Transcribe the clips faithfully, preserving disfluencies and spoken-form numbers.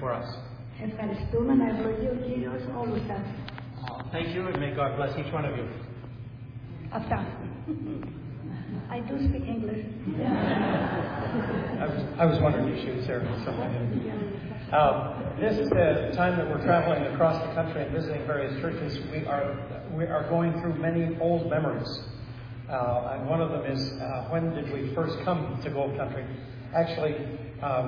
for us. Ευχαριστούμε να ευλογεί ο Κύριος όλους σας. Uh, thank you, and may God bless each one of you. Αυτά. I do speak English. I was, I was wondering if she was there or something. Um, this uh, time that we're traveling across the country and visiting various churches, we are we are going through many old memories. Uh, and one of them is, uh, when did we first come to Gold Country? Actually, um,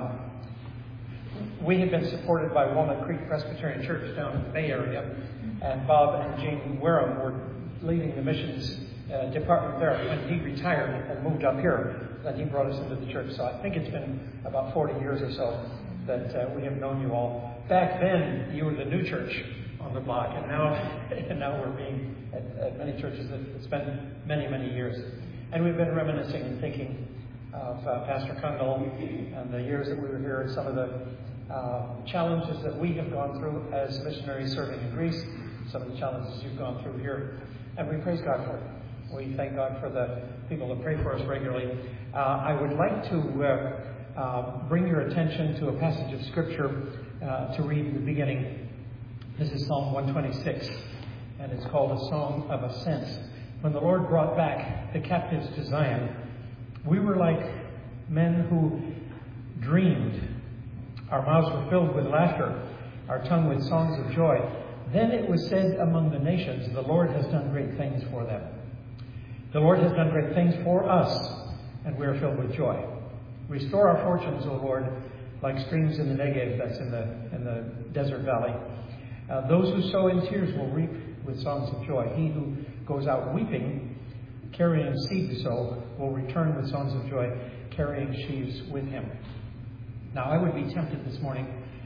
we had been supported by Walnut Creek Presbyterian Church down in the Bay Area, and Bob and Jean Wareham were leading the missions uh, department there. When he retired and moved up here, then he brought us into the church. So I think it's been about forty years or so that uh, we have known you all. Back then, you were the new church on the block, and now and now we're being at, at many churches that it's been many, many years. And we've been reminiscing and thinking of uh, Pastor Kundal and the years that we were here, and some of the uh, challenges that we have gone through as missionaries serving in Greece, some of the challenges you've gone through here. And we praise God for it. We thank God for the people that pray for us regularly. Uh, I would like to uh, uh, bring your attention to a passage of Scripture uh, to read in the beginning. This is Psalm one twenty-six, and it's called A Song of Ascent. When the Lord brought back the captives to Zion, we were like men who dreamed. Our mouths were filled with laughter, our tongue with songs of joy. Then it was said among the nations, the Lord has done great things for them. The Lord has done great things for us, and we are filled with joy. Restore our fortunes, O Lord, like streams in the Negev, that's in the in the desert valley. Uh, those who sow in tears will reap with songs of joy. He who goes out weeping, carrying seed to sow, will return with songs of joy, carrying sheaves with him. Now, I would be tempted this morning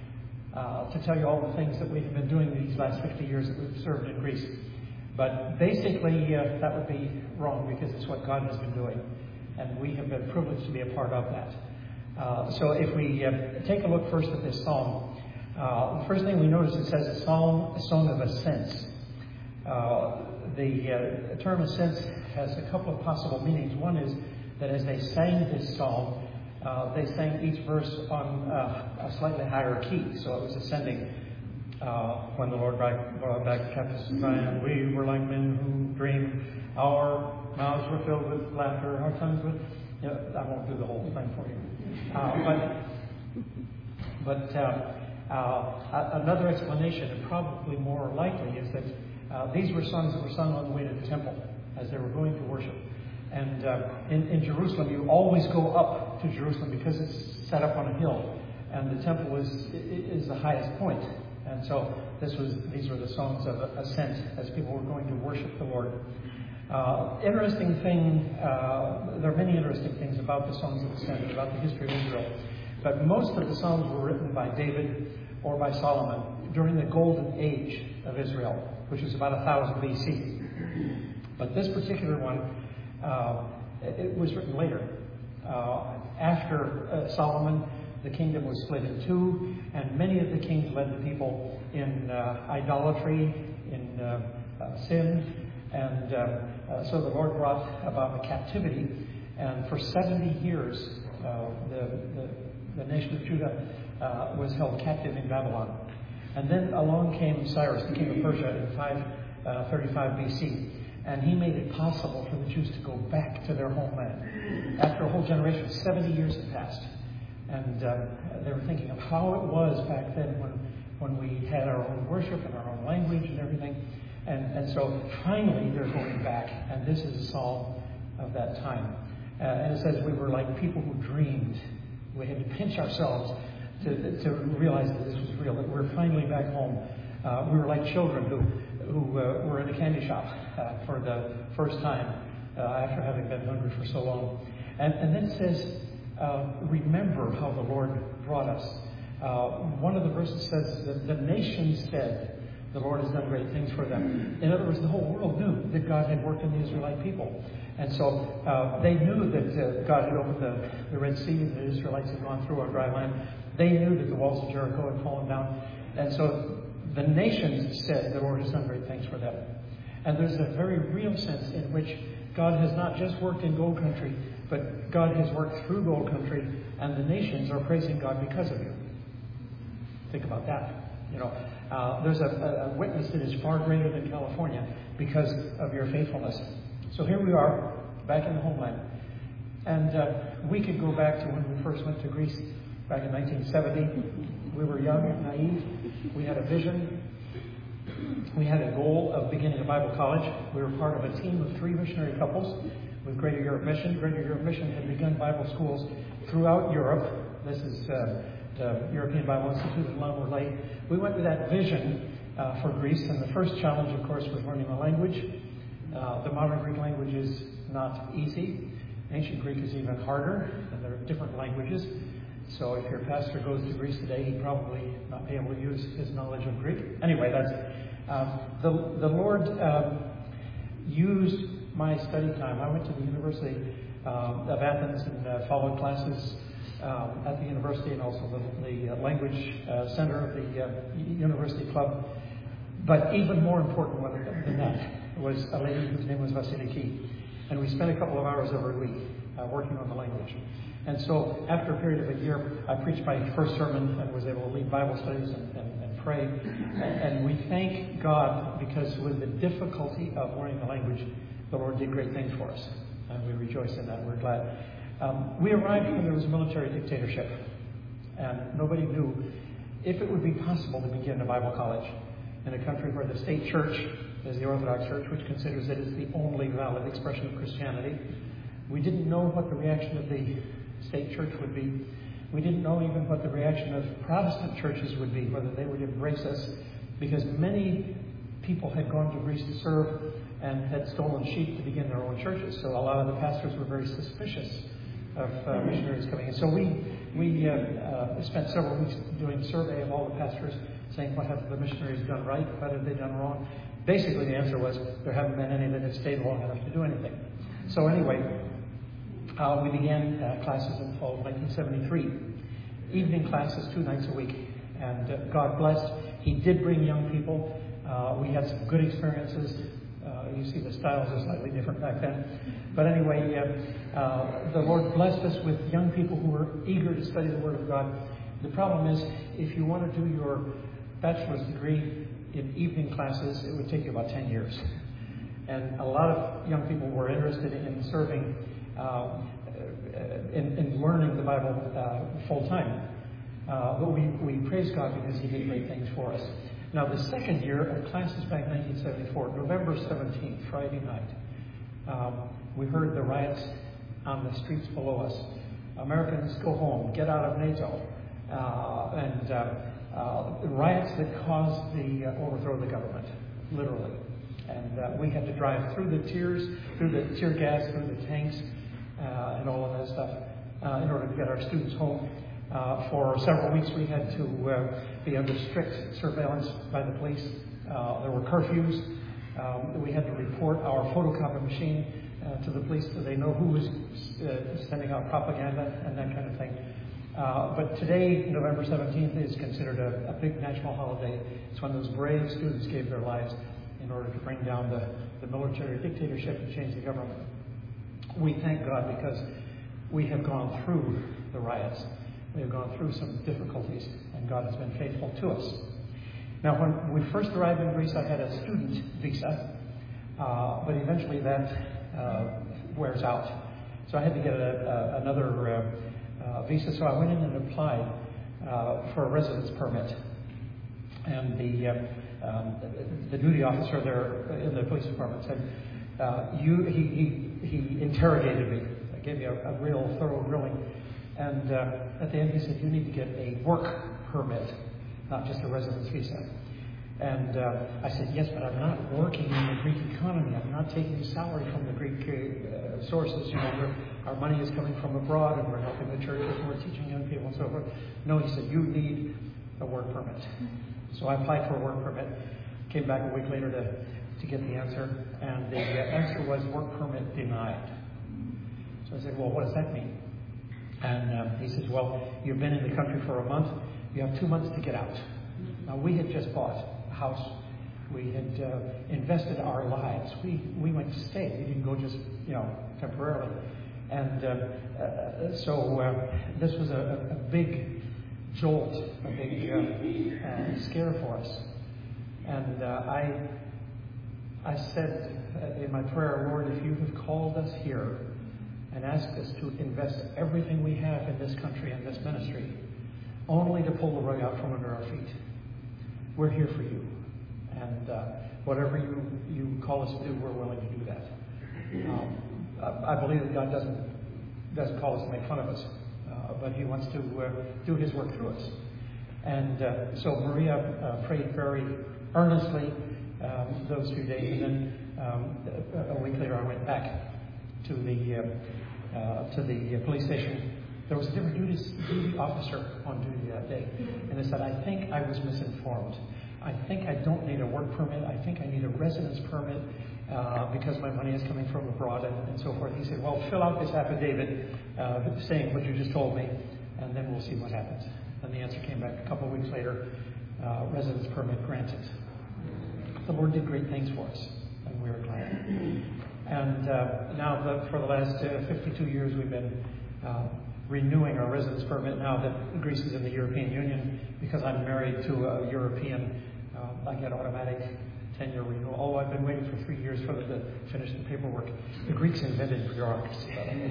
uh, to tell you all the things that we have been doing these last fifty years that we've served in Greece. But basically, uh, that would be wrong, because it's what God has been doing. And we have been privileged to be a part of that. Uh, so if we uh, take a look first at this psalm, uh, the first thing we notice, it says a psalm, a song of ascents. Uh, the uh, term ascents has a couple of possible meanings. One is that as they sang this psalm, uh, they sang each verse on uh, a slightly higher key, so it was ascending. Uh, when the Lord brought back the captives to Zion, we were like men who dreamed. Our mouths were filled with laughter, our tongues with... You know, I won't do the whole thing for you. Uh, but but uh, uh, another explanation, and probably more likely, is that uh, these were songs that were sung on the way to the temple as they were going to worship. And uh, in, in Jerusalem, you always go up to Jerusalem because it's set up on a hill, and the temple is is the highest point. And so this was these were the songs of ascent as people were going to worship the Lord. Uh, interesting thing, uh, there are many interesting things about the songs of ascent and about the history of Israel. But most of the songs were written by David or by Solomon during the golden age of Israel, which was about one thousand B C. But this particular one, uh, it was written later. Uh, after uh, Solomon, the kingdom was split in two, and many of the kings led the people in uh, idolatry, in uh, uh, sin, and uh, uh, so the Lord brought about a captivity, and for seventy years, uh, the, the, the nation of Judah uh, was held captive in Babylon. And then along came Cyrus, the king of Persia, in five thirty-five B C, and he made it possible for the Jews to go back to their homeland. After a whole generation, seventy years had passed. And uh, they were thinking of how it was back then when when we had our own worship and our own language and everything. And, and so finally they're going back. And this is a psalm of that time. Uh, and it says we were like people who dreamed. We had to pinch ourselves to, to realize that this was real, that we're finally back home. Uh, we were like children who, who uh, were in a candy shop uh, for the first time uh, after having been hungry for so long. And, and then it says, Uh, remember how the Lord brought us. Uh, one of the verses says that the nations said the Lord has done great things for them. In other words, the whole world knew that God had worked in the Israelite people. And so uh, they knew that uh, God had opened the, the Red Sea and the Israelites had gone through on dry land. They knew that the walls of Jericho had fallen down. And so the nations said the Lord has done great things for them. And there's a very real sense in which God has not just worked in Gold Country, but God has worked through Gold Country, and the nations are praising God because of you. Think about that. You know, uh, there's a, a witness that is far greater than California because of your faithfulness. So here we are, back in the homeland. And uh, we could go back to when we first went to Greece back in nineteen seventy. We were young and naive. We had a vision. We had a goal of beginning a Bible college. We were part of a team of three missionary couples with Greater Europe Mission. Greater Europe Mission had begun Bible schools throughout Europe. This is uh, the European Bible Institute in Lamorlaye. We went with that vision uh, for Greece, and the first challenge, of course, was learning the language. Uh, the modern Greek language is not easy. Ancient Greek is even harder, and there are different languages. So if your pastor goes to Greece today, he'd probably not be able to use his knowledge of Greek. Anyway, that's um, the the Lord um, used my study time. I went to the University um, of Athens and uh, followed classes um, at the university and also the, the uh, language uh, center of the uh, university club. But even more important than that was a lady whose name was Vasiliki. And we spent a couple of hours every week uh, working on the language. And so after a period of a year, I preached my first sermon and was able to lead Bible studies and, and, and pray. And, and we thank God because with the difficulty of learning the language, the Lord did great things for us. And we rejoice in that. We're glad. Um, we arrived when there was a military dictatorship. And nobody knew if it would be possible to begin a Bible college in a country where the state church is the Orthodox Church, which considers it as the only valid expression of Christianity. We didn't know what the reaction of the state church would be. We didn't know even what the reaction of Protestant churches would be, whether they would embrace us, because many people had gone to Greece to serve and had stolen sheep to begin their own churches. So a lot of the pastors were very suspicious of uh, missionaries coming in. So we we uh, uh, spent several weeks doing a survey of all the pastors, saying what have the missionaries done right, what have they done wrong. Basically, the answer was there haven't been any that have stayed long enough to do anything. So anyway, uh, we began uh, classes in the fall of nineteen seventy-three. Evening classes, two nights a week. And uh, God blessed. He did bring young people. Uh, we had some good experiences. Uh, you see the styles are slightly different back then. But anyway, uh, uh, the Lord blessed us with young people who were eager to study the Word of God. The problem is, if you want to do your bachelor's degree in evening classes, it would take you about ten years. And a lot of young people were interested in serving, uh, in, in learning the Bible uh, full time. Uh, but we, we praise God because He did great things for us. Now, the second year of classes back in nineteen seventy-four, November seventeenth, Friday night, um, we heard the riots on the streets below us. Americans go home, get out of NATO, uh, and uh, uh, riots that caused the uh, overthrow of the government, literally. And uh, we had to drive through the tears, through the tear gas, through the tanks, uh, and all of that stuff uh, in order to get our students home. Uh, for several weeks, we had to uh, be under strict surveillance by the police. Uh, there were curfews. Um, we had to report our photocopy machine uh, to the police so they know who was uh, sending out propaganda and that kind of thing. Uh, but today, November seventeenth, is considered a, a big national holiday. It's when those brave students gave their lives in order to bring down the, the military dictatorship and change the government. We thank God because we have gone through the riots. We have gone through some difficulties, and God has been faithful to us. Now, when we first arrived in Greece, I had a student visa, uh, but eventually that uh, wears out. So I had to get a, a, another uh, uh, visa, so I went in and applied uh, for a residence permit. And the, uh, um, the, the duty officer there in the police department said, uh, you, he, he, he interrogated me, gave me a, a real thorough grilling. And uh, at the end, he said, you need to get a work permit, not just a residence visa. And uh, I said, yes, but I'm not working in the Greek economy. I'm not taking salary from the Greek uh, sources. You know, our money is coming from abroad, and we're helping the churches, and we're teaching young people and so forth. No, he said, you need a work permit. So I applied for a work permit, came back a week later to, to get the answer, and the uh, answer was work permit denied. So I said, well, what does that mean? And um, he says, well, you've been in the country for a month. You have two months to get out. Now, we had just bought a house. We had uh, invested our lives. We we went to stay. We didn't go just, you know, temporarily. And uh, uh, so uh, this was a, a big jolt, a big uh, uh, scare for us. And uh, I, I said in my prayer, Lord, if you have called us here and asked us to invest everything we have in this country and this ministry, only to pull the rug out from under our feet, we're here for you. And uh, whatever you, you call us to do, we're willing to do that. Um, I, I believe that God doesn't, doesn't call us to make fun of us, uh, but He wants to uh, do His work through us. And uh, so Maria uh, prayed very earnestly um, those few days, and then um, a, a week later I went back to the uh, uh, to the police station. There was a different duty, duty officer on duty that day, and they said, I think I was misinformed. I think I don't need a work permit. I think I need a residence permit uh, because my money is coming from abroad and, and so forth. He said, well, fill out this affidavit uh, saying what you just told me, and then we'll see what happens. And the answer came back a couple of weeks later, uh, residence permit granted. The Lord did great things for us, and we were glad. And uh, now the, for the last uh, fifty-two years we've been uh, renewing our residence permit now that Greece is in the European Union. Because I'm married to a European, uh, I get automatic ten-year renewal. Oh, I've been waiting for three years for them to finish the paperwork. The Greeks invented bureaucracy.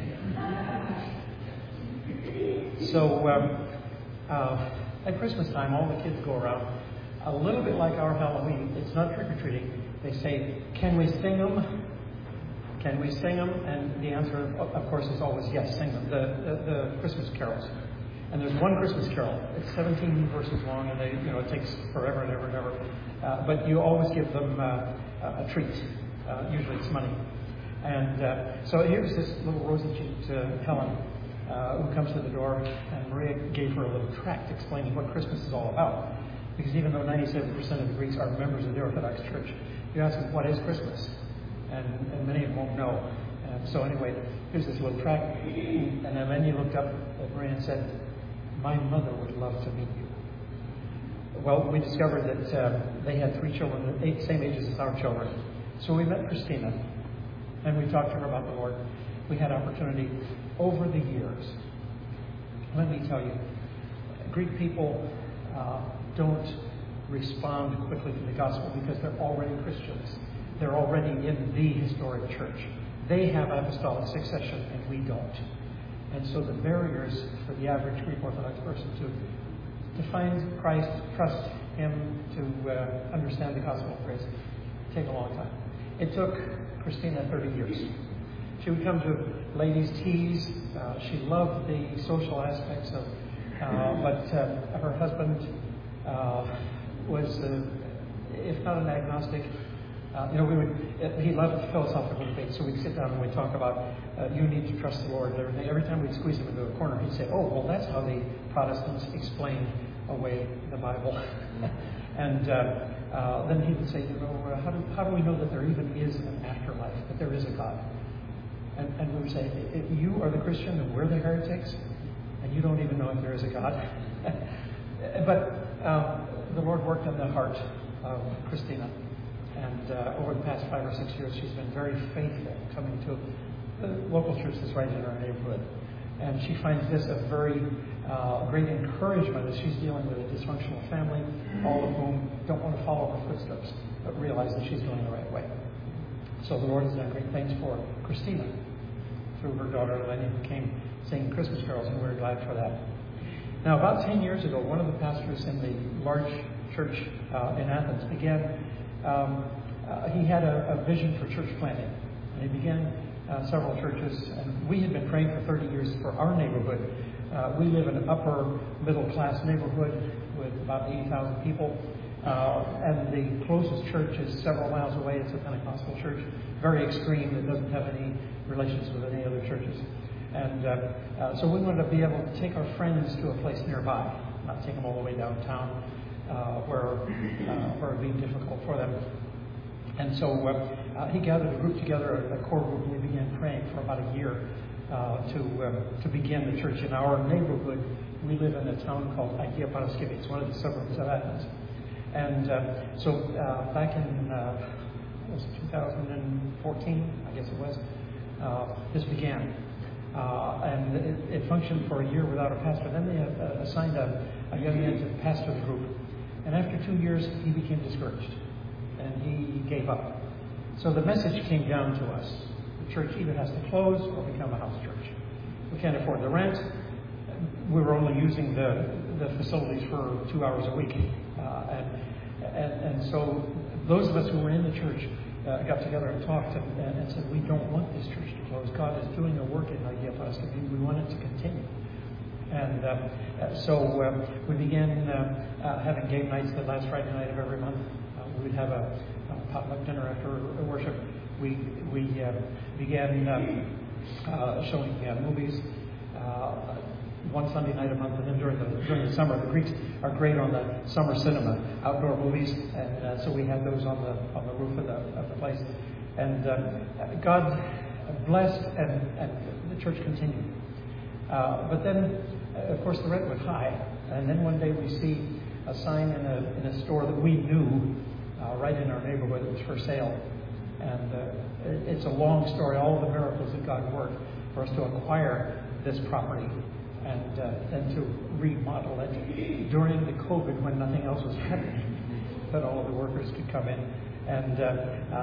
So um, uh, at Christmas time, all the kids go around, a little bit like our Halloween. It's not trick-or-treating. They say, can we sing them? Can we sing them? And the answer, of course, is always yes, sing them. The, the, the Christmas carols. And there's one Christmas carol. It's seventeen verses long, and they, you know, it takes forever and ever and ever. Uh, but you always give them uh, a treat. Uh, usually it's money. And uh, so here's this little rosy-cheeked uh, Helen uh, who comes to the door, and Maria gave her a little tract explaining what Christmas is all about. Because even though ninety-seven percent of the Greeks are members of the Orthodox Church, you ask them, what is Christmas? And, and many of them won't know. And so anyway, here's this little tract. And then Lenny looked up at Maria and said, my mother would love to meet you. Well, we discovered that uh, they had three children, the same ages as our children. So we met Christina, and we talked to her about the Lord. We had opportunity over the years. Let me tell you, Greek people uh, don't respond quickly to the gospel because they're already Christians. They're already in the historic church. They have apostolic succession, and we don't. And so the barriers for the average Greek Orthodox person to, to find Christ, trust Him, to uh, understand the gospel of grace, take a long time. It took Christina thirty years. She would come to ladies' teas. Uh, she loved the social aspects of, uh, but uh, her husband uh, was, uh, if not an agnostic, Uh, you know, we would, uh, he loved philosophical debate, so we'd sit down and we'd talk about, uh, you need to trust the Lord and everything. Every time we'd squeeze him into a corner, he'd say, oh, well, that's how the Protestants explain away the Bible. and uh, uh, then he would say, you know, uh, how, do, how do we know that there even is an afterlife, that there is a God? And, and we would say, you are the Christian and we're the heretics, and you don't even know if there is a God. but um, the Lord worked in the heart of Christina. And uh, over the past five or six years, she's been very faithful coming to the local church that's right in her neighborhood. And she finds this a very uh, great encouragement as she's dealing with a dysfunctional family, all of whom don't want to follow her footsteps, but realize that she's going the right way. So the Lord has done great things for Christina through her daughter Lenny, who came singing Christmas carols, and we're glad for that. Now, about ten years ago, one of the pastors in the large church uh, in Athens began Um, uh, he had a, a vision for church planting, and he began uh, several churches, and we had been praying for thirty years for our neighborhood. Uh, we live in an upper middle class neighborhood with about eighty thousand people, uh, and the closest church is several miles away. It's a Pentecostal church, very extreme, that doesn't have any relations with any other churches. And uh, uh, so we wanted to be able to take our friends to a place nearby, not take them all the way downtown. Uh, where uh, where it would be difficult for them. And so uh, uh, he gathered a group together, a, a core group, and we began praying for about a year uh, to uh, to begin the church. In our neighborhood, we live in a town called Agia Paraskivi. It's one of the suburbs of Athens. And uh, so uh, back in uh, it was two thousand fourteen, I guess it was, uh, this began. Uh, and it, it functioned for a year without a pastor. Then they uh, assigned a, a young man to pastor the group. And after two years, he became discouraged, and he gave up. So the message came down to us. The church either has to close or become a house church. We can't afford the rent. We were only using the, the facilities for two hours a week. Uh, and, and, and so those of us who were in the church uh, got together and talked and, and said, we don't want this church to close. God is doing a work in Idea Plastic. We want it to continue. And uh, so uh, we began uh, uh, having game nights the last Friday night of every month. Uh, we would have a, a potluck dinner after worship. We we uh, began uh, uh, showing uh, movies uh, one Sunday night a month, and then during the during the summer, the Greeks are great on the summer cinema, outdoor movies, and uh, so we had those on the on the roof of the of the place. And uh, God blessed, and, and the church continued. Uh, but then, uh, of course, the rent was high, and then one day we see a sign in a in a store that we knew uh, right in our neighborhood. It was for sale. And uh, it's a long story, all the miracles that God worked for us to acquire this property and uh, then to remodel it during the COVID when nothing else was happening, that all of the workers could come in. And uh,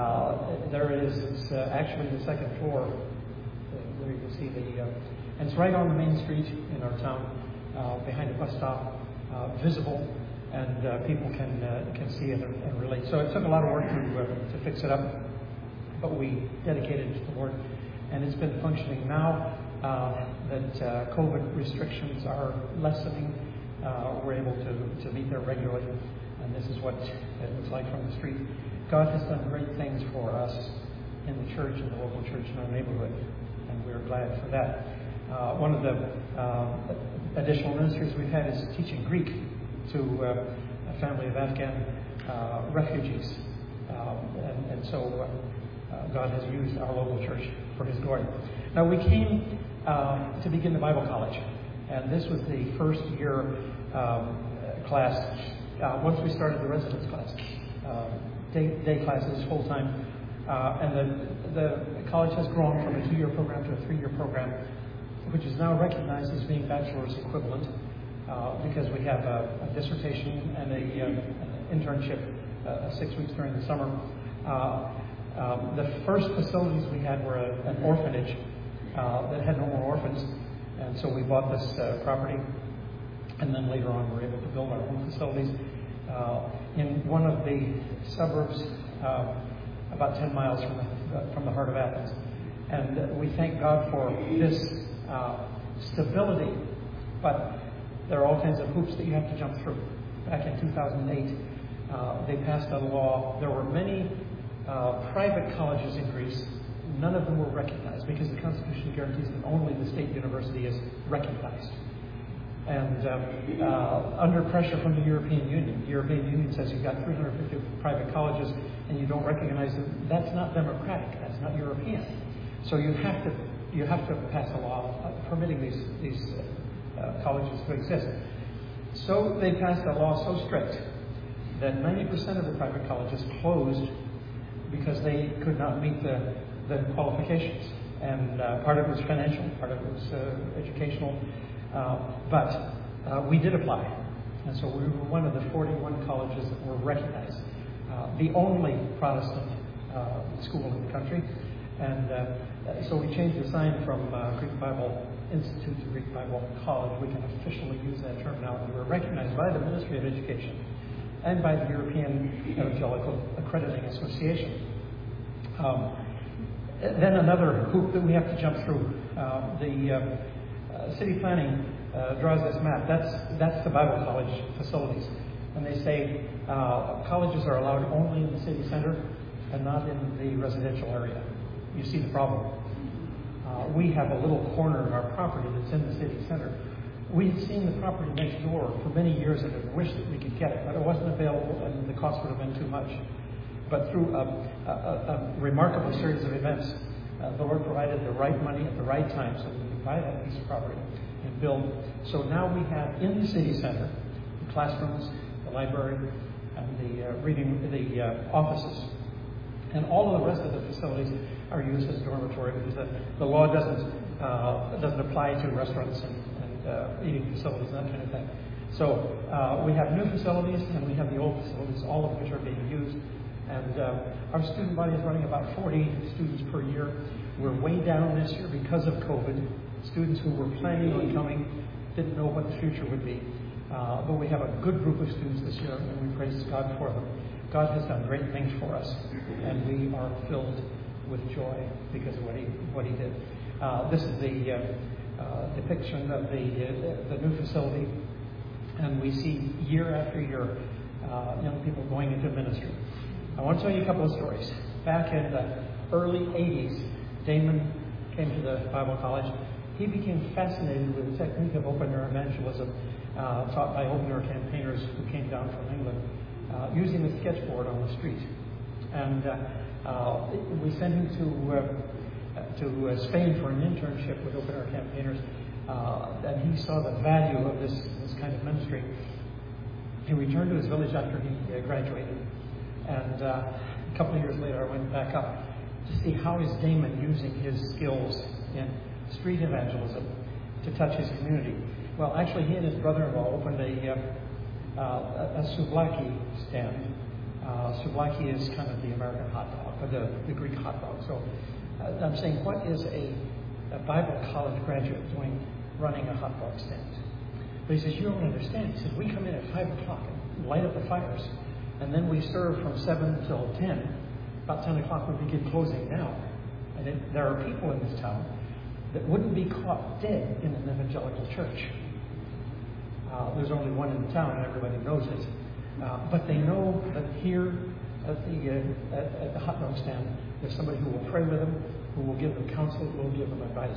uh, there it is, it's uh, actually the second floor uh, where you can see the, uh, and it's right on the main street in our town, uh, behind the bus stop, uh, visible, and uh, people can uh, can see it and, and relate. So it took a lot of work to, uh, to fix it up. But we dedicated it to the Lord, and it's been functioning now uh, that uh, COVID restrictions are lessening. Uh, we're able to, to meet there regularly, and this is what it looks like from the street. God has done great things for us in the church, in the local church in our neighborhood, and we're glad for that. Uh, one of the uh, additional ministries we've had is teaching Greek to uh, a family of Afghan uh, refugees, uh, and, and so. Uh, Uh, God has used our local church for His glory. Now, we came uh, to begin the Bible college, and this was the first year um, class. Uh, once we started the residence class, uh, day, day classes full time, uh, and the, the college has grown from a two-year program to a three-year program, which is now recognized as being bachelor's equivalent uh, because we have a, a dissertation and a, uh, an internship uh, six weeks during the summer. Uh, Um, the first facilities we had were a, an orphanage uh, that had no more orphans, and so we bought this uh, property, and then later on we were able to build our own facilities uh, in one of the suburbs uh, about ten miles from the, uh, from the heart of Athens. And uh, we thank God for this uh, stability, but there are all kinds of hoops that you have to jump through. Back in two thousand eight, uh, they passed a law. There were many Uh, private colleges in Greece. None of them were recognized because the Constitution guarantees that only the state university is recognized. And um, uh, under pressure from the European Union, the European Union says you've got three hundred fifty private colleges and you don't recognize them. That's not democratic. That's not European. So you have to you have to pass a law permitting these these uh, uh, colleges to exist. So they passed a law so strict that ninety percent of the private colleges closed because they could not meet the, the qualifications. And uh, part of it was financial, part of it was uh, educational. Uh, but uh, we did apply. And so we were one of the forty-one colleges that were recognized. Uh, the only Protestant uh, school in the country. And uh, so we changed the sign from uh, Greek Bible Institute to Greek Bible College. We can officially use that term now. We were recognized by the Ministry of Education and by the European Evangelical Accrediting Association. Um, then another hoop that we have to jump through. Uh, the uh, uh, city planning uh, draws this map. That's that's the Bible college facilities. And they say uh, colleges are allowed only in the city center and not in the residential area. You see the problem. Uh, we have a little corner of our property that's in the city center. We had seen the property next door for many years and had wished that we could get it, but it wasn't available and the cost would have been too much. But through a, a, a remarkable series of events, uh, the Lord provided the right money at the right time so we could buy that piece of property and build. So now we have in the city center the classrooms, the library, and the uh, reading, the uh, offices. And all of the rest of the facilities are used as dormitory because the, the law doesn't uh, doesn't apply to restaurants and Uh, eating facilities and that kind of thing. So uh, we have new facilities and we have the old facilities, all of which are being used. And uh, our student body is running about forty students per year. We're way down this year because of COVID. Students who were planning on coming didn't know what the future would be. Uh, but we have a good group of students this year, and we praise God for them. God has done great things for us, and we are filled with joy because of what He what He did. Uh, this is the uh, uh, depiction of the uh, the new facility, and we see year after year uh, young people going into ministry. I want to tell you a couple of stories. Back in the early eighties, Damon came to the Bible College. He became fascinated with the technique of open-air evangelism uh, taught by open-air campaigners who came down from England, uh, using a sketchboard on the street. And uh, uh, we sent him to uh, to uh, Spain for an internship with open-air campaigners, uh, and he saw the value of this, this kind of ministry. He returned to his village after he uh, graduated, and uh, a couple of years later I went back up to see how is Damon using his skills in street evangelism to touch his community. Well, actually, he and his brother-in-law opened a, uh, uh, a souvlaki stand. Uh, souvlaki is kind of the American hot dog, or the, the Greek hot dog. So uh, I'm saying, what is a, a Bible college graduate doing running a hot dog stand? But he says, you don't understand. He said, we come in at five o'clock and light up the fires, and then we serve from seven till ten. About ten o'clock we begin closing down. And it, there are people in this town that wouldn't be caught dead in an evangelical church. Uh, there's only one in the town, and everybody knows it. Uh, but they know that here at the uh, at, at the hot dog stand, there's somebody who will pray with them, who will give them counsel, who will give them advice.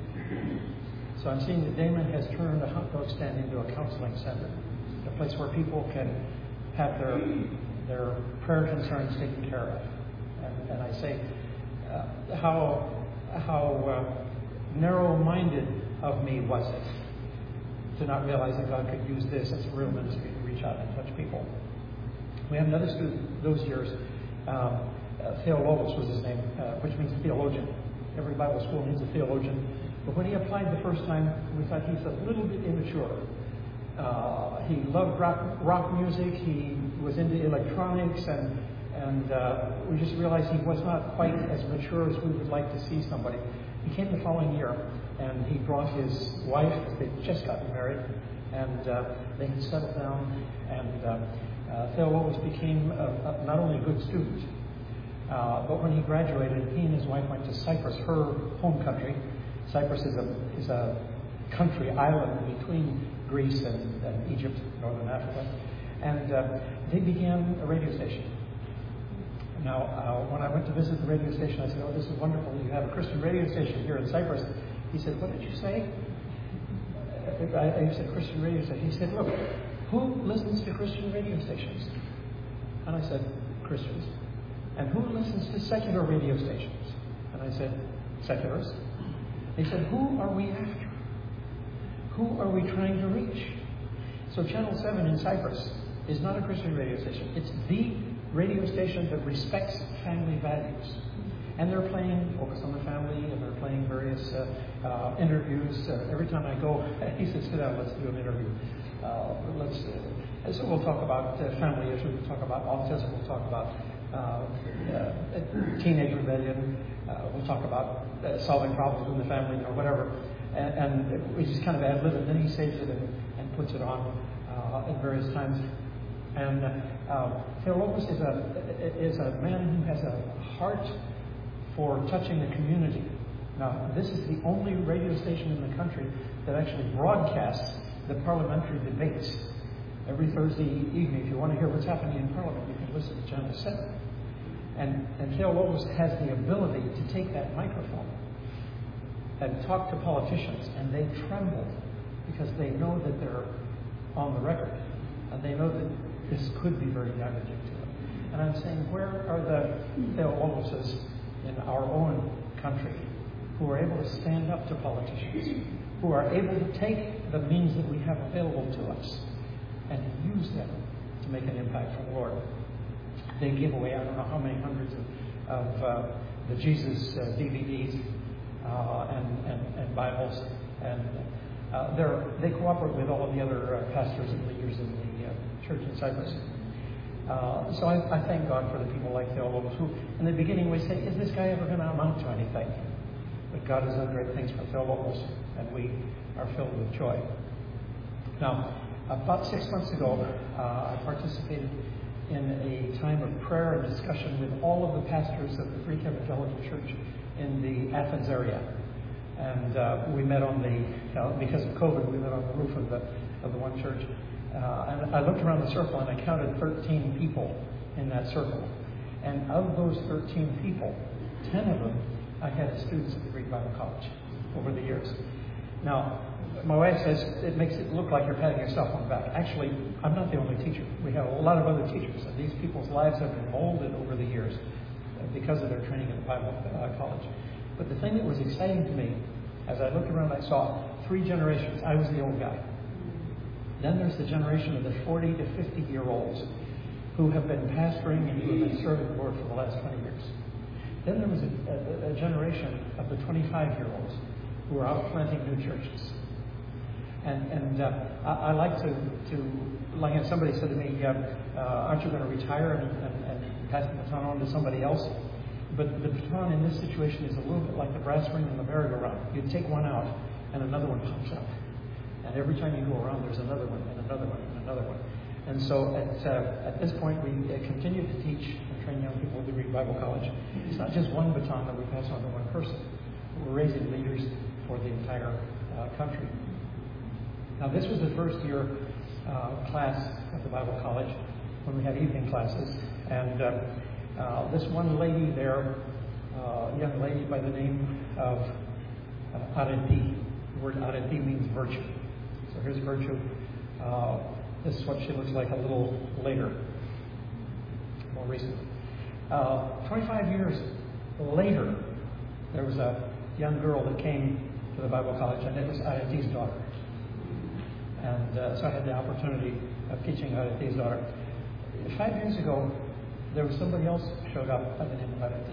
So I'm seeing that Damon has turned a hot dog stand into a counseling center, a place where people can have their their prayer concerns taken care of. And, and I say, uh, how how uh, narrow-minded of me was it to not realize that God could use this as a real ministry to reach out and touch people. We had another student those years, um, uh, Theologos was his name, uh, which means theologian. Every Bible school needs a theologian. But when he applied the first time, we thought he's a little bit immature. Uh, he loved rock, rock music. He was into electronics, and and uh, we just realized he was not quite as mature as we would like to see somebody. He came the following year, and he brought his wife. They'd just gotten married, and uh, they had settled down. And uh, uh, Theologos became a, a, not only a good student, uh, but when he graduated, he and his wife went to Cyprus, her home country. Cyprus is a is a country island between Greece and, and Egypt, northern Africa, and uh, they began a radio station. Now, uh, when I went to visit the radio station, I said, "Oh, this is wonderful! You have a Christian radio station here in Cyprus." He said, "What did you say?" I, I said, "Christian radio station." He said, "Look, who listens to Christian radio stations?" And I said, "Christians." "And who listens to secular radio stations?" And I said, "Seculars." He said, "Who are we after? Who are we trying to reach?" So Channel seven in Cyprus is not a Christian radio station. It's the radio station that respects family values. And they're playing Focus on the Family, and they're playing various uh, uh, interviews. Uh, every time I go, he says, "Sit down, let's do an interview." Uh, let's. Uh, so we'll talk about uh, family issues, we'll talk about autism, we'll talk about uh, uh, teenage rebellion, uh, we'll talk about uh, solving problems in the family, or whatever. And, and we just kind of ad lib, and then he saves it and, and puts it on uh, at various times. And uh, Theologos is a is a man who has a heart for touching the community. Now, this is the only radio station in the country that actually broadcasts the parliamentary debates every Thursday evening. If you want to hear what's happening in Parliament, you can listen to Channel seven. And, and Theologos has the ability to take that microphone and talk to politicians, and they tremble because they know that they're on the record, and they know that this could be very damaging to them. And I'm saying, where are the Theologoses in our own country who are able to stand up to politicians, who are able to take the means that we have available to us and use them to make an impact for the Lord? They give away, I don't know how many hundreds of, of uh, the Jesus uh, D V Ds uh, and, and, and Bibles, and uh, they're, they cooperate with all of the other uh, pastors and leaders in the uh, church in Cyprus. Uh, so I, I thank God for the people like Theologos who, in the beginning, we say, is this guy ever going to amount to anything? But God has done great things for Theologos, and we are filled with joy. Now, about six months ago, uh, I participated in a time of prayer and discussion with all of the pastors of the Greek Evangelical Church in the Athens area. And uh, we met on the, you know, because of COVID, we met on the roof of the of the one church. Uh, and I looked around the circle and I counted thirteen people in that circle. And of those thirteen people, ten of them I had as students at the Greek Bible College over the years. Now, my wife says it makes it look like you're patting yourself on the back. Actually, I'm not the only teacher. We have a lot of other teachers, and these people's lives have been molded over the years because of their training at the Bible uh, College. But the thing that was exciting to me, as I looked around, I saw three generations. I was the old guy. Then there's the generation of the forty to fifty-year-olds who have been pastoring and who have been serving the Lord for the last twenty years. Then there was a, a, a generation of the twenty-five-year-olds who are out planting new churches. And, and uh, I, I like to, to, like somebody said to me, uh, uh, aren't you going to retire and, and, and pass the baton on to somebody else? But the baton in this situation is a little bit like the brass ring in the merry-go-round. You take one out and another one pops up. And every time you go around, there's another one and another one and another one. And so at, uh, at this point, we uh, continue to teach and train young people at the Greek Bible College. It's not just one baton that we pass on to one person. We're raising leaders for the entire uh, country. Now, this was the first year uh, class at the Bible College when we had evening classes. And uh, uh, this one lady there, uh, a young lady by the name of uh, Areti. The word Areti means virtue. So here's virtue. Uh, this is what she looks like a little later, more recently. Uh, twenty-five years later, there was a young girl that came to the Bible College, and it was Areti's daughter. And uh, so I had the opportunity of teaching Areti's daughter. Five years ago, there was somebody else who showed up by the name of Areti.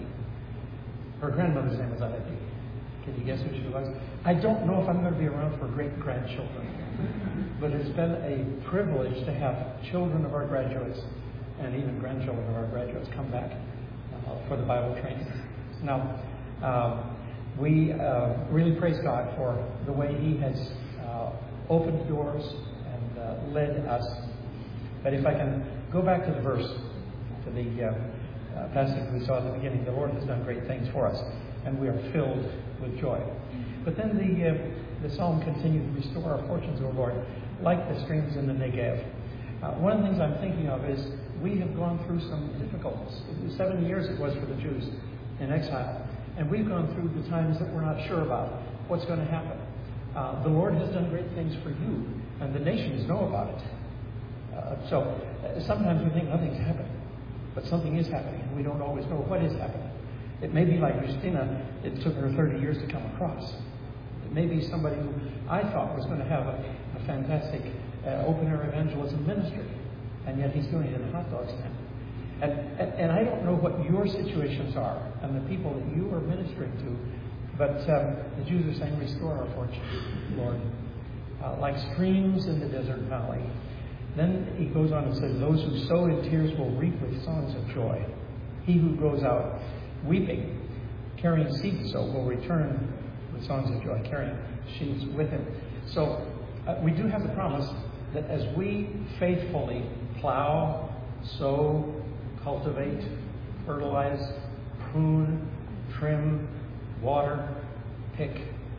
Her grandmother's name was Areti. Can you guess who she was? I don't know if I'm going to be around for great-grandchildren, but it's been a privilege to have children of our graduates and even grandchildren of our graduates come back uh, for the Bible training. Now, um, we uh, really praise God for the way He has uh, opened doors and uh, led us. But if I can go back to the verse, to the uh, uh, passage we saw at the beginning, the Lord has done great things for us, and we are filled with joy. But then the uh, the psalm continued, restore our fortunes, O Lord, like the streams in the Negev. Uh, one of the things I'm thinking of is we have gone through some difficulties. Seven years it was for the Jews in exile. And we've gone through the times that we're not sure about what's going to happen. Uh, the Lord has done great things for you, and the nations know about it. Uh, so uh, sometimes we think nothing's happening, but something is happening, and we don't always know what is happening. It may be like Christina, it took her thirty years to come across. It may be somebody who I thought was going to have a, a fantastic uh, open-air evangelism ministry, and yet he's doing it in a hot dog stand. And, and, and I don't know what your situations are and the people that you are ministering to, but um, the Jews are saying, restore our fortune, Lord, uh, like streams in the desert valley. Then he goes on and says, those who sow in tears will reap with songs of joy. He who goes out weeping, carrying seed to sow, will return with songs of joy, carrying sheaves with him. So uh, we do have the promise that as we faithfully plow, sow, cultivate, fertilize, prune, trim, water, pick.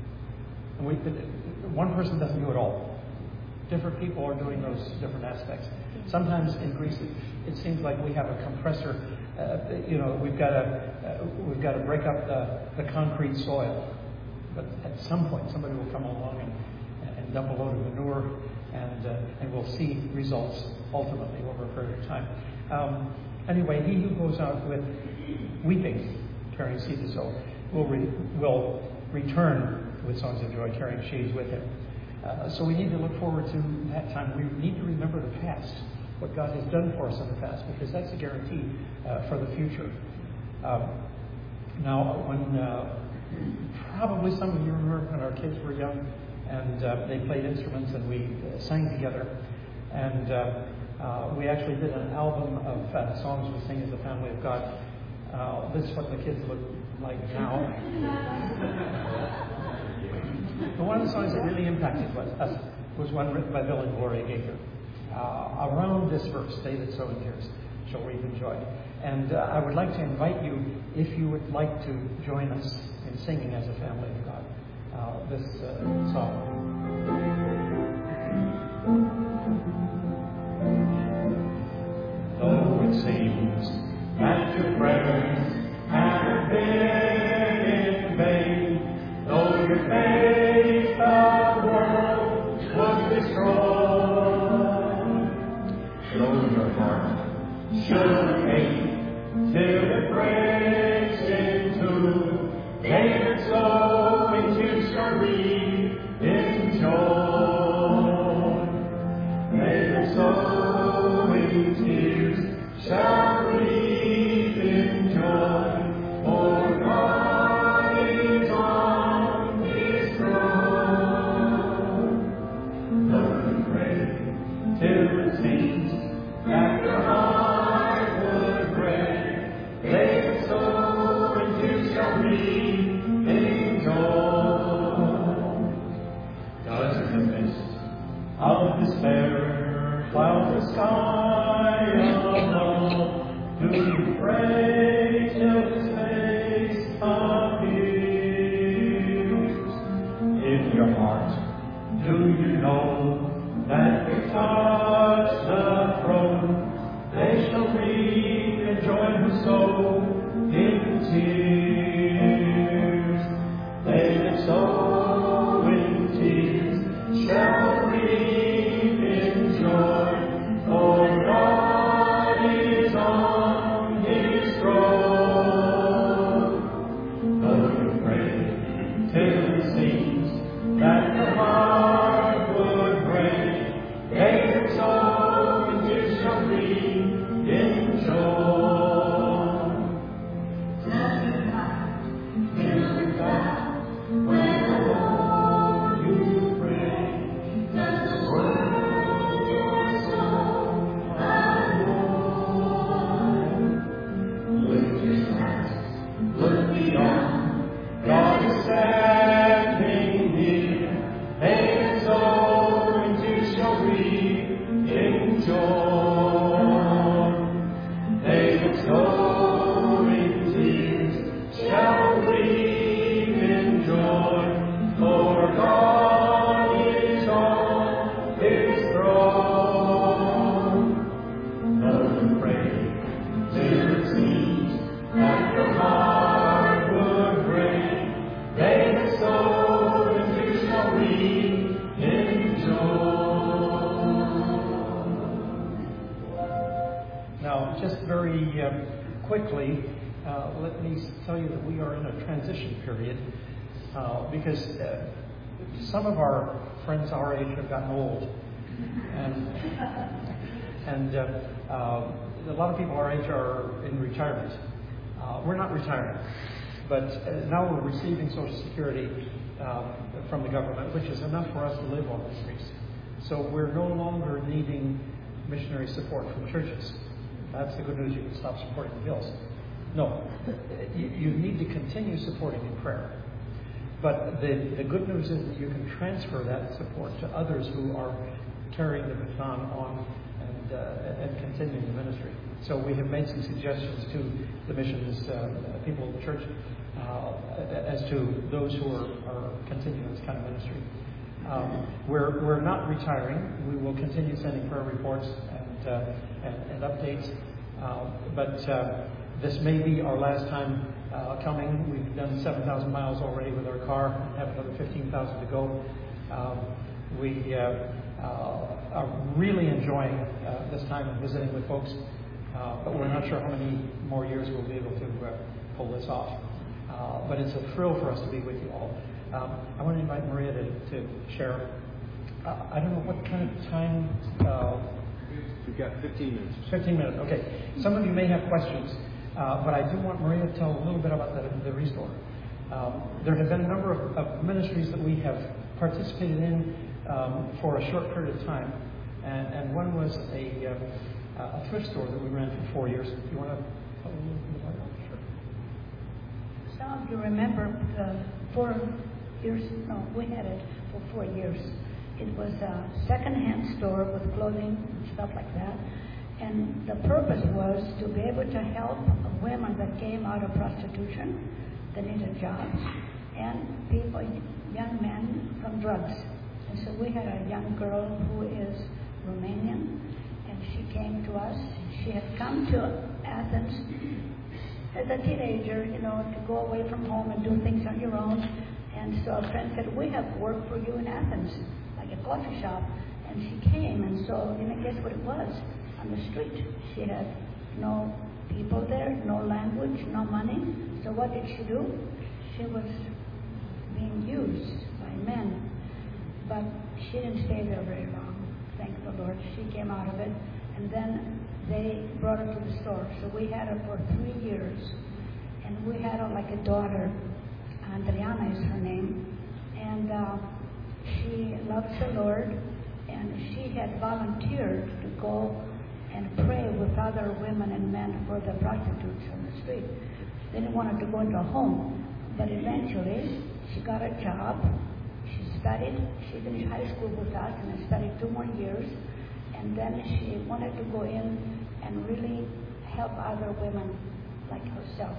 And we, one person doesn't do it all. Different people are doing those different aspects. Sometimes in Greece, it, it seems like we have a compressor. Uh, you know, we've got to uh, we've got to break up the, the concrete soil. But at some point, somebody will come along and, and dump a load of manure, and uh, and we'll see results ultimately over a period of time. Um, Anyway, he who goes out with weeping, carrying seed to sow, will, re- will return with songs of joy, carrying sheaves with him. Uh, so we need to look forward to that time. We need to remember the past, what God has done for us in the past, because that's a guarantee uh, for the future. Um, now, when uh, probably some of you remember when our kids were young, and uh, they played instruments, and we uh, sang together. And uh, uh, we actually did an album of uh, songs we sing as a family of God. Uh, this is what the kids look like now. But one of the songs that really impacted us was one written by Bill and Gloria Gaither. Uh, around this verse, they that sow in tears shall reap in joy. And uh, I would like to invite you, if you would like to join us in singing as a family of God, uh, this uh, song. Though it seems that your prayers have been in vain, though your faith the world was destroyed, though your heart should ache till it breaks in two, they that sow in tears shall reap in joy. They that sow in tears shall reap in joy, for God is on His throne. Though you pray till it seems that your heart would break, they that sow in tears shall reap in joy. Does the mist of despair cloud the sky above? Do you pray till His face appears? In your heart, do you know that you touch the throne? They shall reap and joy who sow in tears. They that sow in tears shall reap in joy, for God is on His throne. Though you pray till it seems that your heart would break, they that sow in tears shall reap in joy. When the Lord you pray, does the word of your soul abide? Lift your eyes, look beyond, God is standing near. They that sow in tears shall reap in joy. They that sow in tears shall reap in joy, for God is on His throne. Though you pray till it seems that your heart would break, they that sow in tears shall reap in joy. Now, just very uh, quickly, uh, let me tell you that we are in a transition period uh, because uh, some of our friends our age have gotten old, and and uh, uh, a lot of people our age are in retirement. Uh, we're not retiring, but uh, now we're receiving Social Security um, from the government, which is enough for us to live on the streets. So we're no longer needing missionary support from churches. That's the good news. You can stop supporting the bills. No, you, you need to continue supporting in prayer. But the, the good news is that you can transfer that support to others who are carrying the baton on and, uh, and continuing the ministry. So we have made some suggestions to the missions uh, people of the church uh, as to those who are, are continuing this kind of ministry. Um, we're, we're not retiring. We will continue sending prayer reports and, uh, and, and updates. Uh, but uh, this may be our last time uh, coming. We've done seven thousand miles already with our car and have another fifteen thousand to go. Um, we uh, uh, are really enjoying uh, this time of visiting with folks, uh, but we're not sure how many more years we'll be able to uh, pull this off. Uh, but it's a thrill for us to be with you all. Um, I want to invite Maria to, to share. Uh, I don't know what kind of time. Uh, We've got fifteen minutes. fifteen minutes, okay. Some of you may have questions, uh, but I do want Maria to tell a little bit about the, the Restore. Um, there have been a number of, of ministries that we have participated in um, for a short period of time. And, and one was a, uh, a thrift store that we ran for four years. Do you want to tell me a little bit about that? Sure. Some of you remember the four years, no, we had it for four years. It was a second-hand store with clothing and stuff like that. And the purpose was to be able to help women that came out of prostitution, that needed jobs, and people, young men from drugs. And so we had a young girl who is Romanian, and she came to us. She had come to Athens as a teenager, you know, to go away from home and do things on your own. And so a friend said, we have work for you in Athens, like a coffee shop. And she came, and so, you know, guess what it was? On the street. She had no people there, no language, no money. So what did she do? She was being used by men. But she didn't stay there very long, thank the Lord. She came out of it, and then they brought her to the store. So we had her for three years, and we had her like a daughter. Adriana is her name, and uh, she loves the Lord, and she had volunteered to go and pray with other women and men for the prostitutes on the street. They didn't want her to go into a home, but eventually she got a job. She studied, she finished high school with us and studied two more years, and then she wanted to go in and really help other women like herself.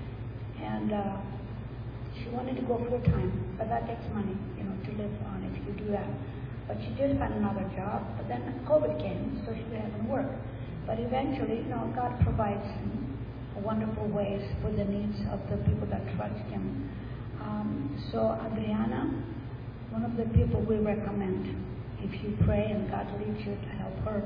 And uh, she wanted to go full time, but that takes money, you know, to live on if you do that. But she did find another job, but then COVID came, so she didn't work. But eventually, you know, God provides in wonderful ways for the needs of the people that trust Him. Um, so Adriana, one of the people we recommend, if you pray and God leads you to help her.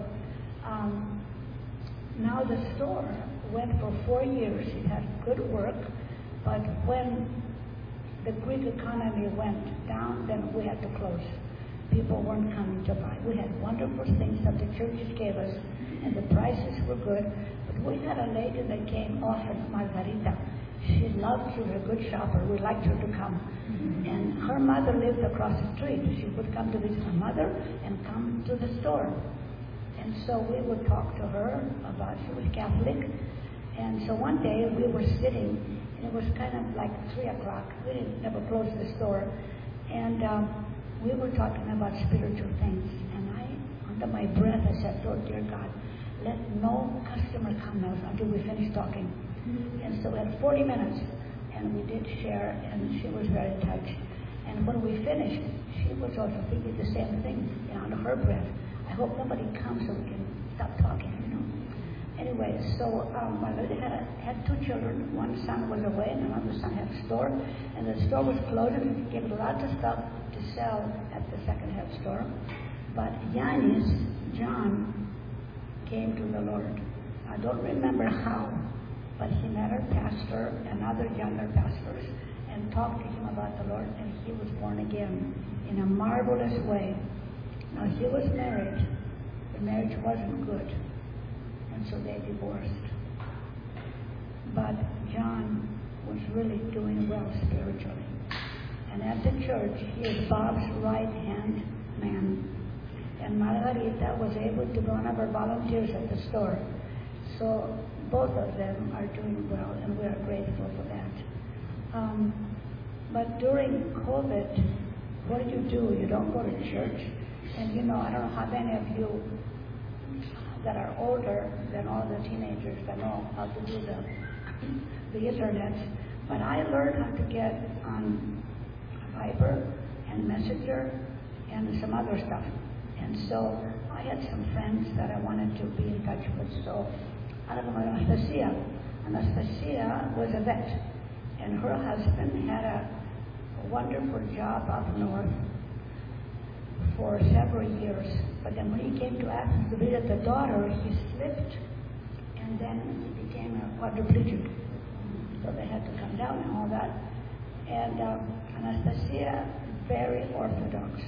Um, now the store went for four years. It had good work, but when the Greek economy went down, then we had to close. People weren't coming to buy. We had wonderful things that the churches gave us, and the prices were good. But we had a lady that came often, Margarita. She loved, she was a good shopper. We liked her to come. Mm-hmm. And her mother lived across the street. She would come to visit her mother and come to the store. And so we would talk to her about, she was Catholic. And so one day we were sitting, and it was kind of like three o'clock. We didn't never close the store. And um, we were talking about spiritual things. And I, under my breath, I said, oh, dear God, let no customer come now until we finish talking. Mm-hmm. And so we had forty minutes, and we did share, and she was very touched. And when we finished, she was also thinking the same thing, you know, under her breath. I hope nobody comes so we can stop talking, you know. Anyway, so um, my lady had, a, had two children. One son was away, and another son had a store. And the store was closed, and we gave lots of stuff to sell at the second-hand store. But Yanis, John, came to the Lord. I don't remember how, but he met our pastor and other younger pastors and talked to him about the Lord, and he was born again in a marvelous way. Now, he was married. The marriage wasn't good, and so they divorced. But John was really doing well spiritually. And at the church, he is Bob's right-hand man. And Margarita was able to be one of our volunteers at the store. So both of them are doing well, and we are grateful for that. Um, but during COVID, what do you do? You don't go to church. And you know, I don't know how many of you that are older than all the teenagers that know how to do the, the internet. But I learned how to get on Viber and Messenger and some other stuff. And so I had some friends that I wanted to be in touch with. So I don't know, Anastasia. Anastasia was a vet, and her husband had a wonderful job up north for several years. But then when he came to Athens to visit the daughter, he slipped, and then he became a quadriplegic. So they had to come down and all that. And uh, Anastasia, very orthodox.